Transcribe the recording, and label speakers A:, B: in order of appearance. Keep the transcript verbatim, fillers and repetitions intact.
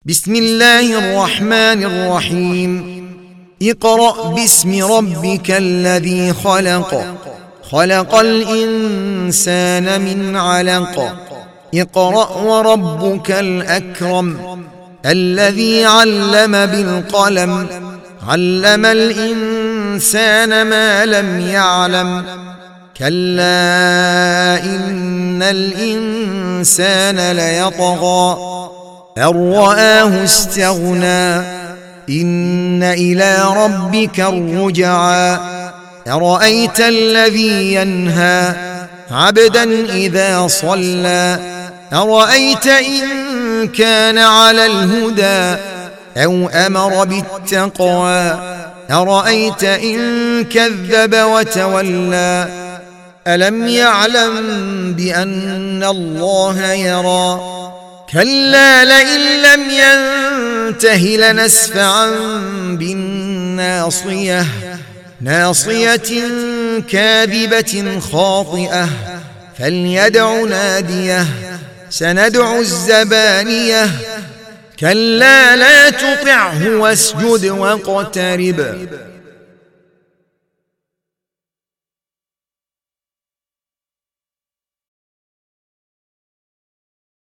A: بسم الله الرحمن الرحيم اقرأ باسم ربك الذي خلق خلق الإنسان من علق اقرأ وربك الأكرم الذي علم بالقلم علم الإنسان ما لم يعلم كلا إن الإنسان ليطغى أن رآه استغنى إن إلى ربك الرجعى أرأيت الذي ينهى عبدا إذا صلى أرأيت إن كان على الهدى أو أمر بالتقوى أرأيت إن كذب وتولى ألم يعلم بأن الله يرى كلا لئن لم ينته لنسفعا بالناصية ناصية كاذبة خاطئة فليدع ناديه سندع الزبانية كلا لا تطعه واسجد واقترب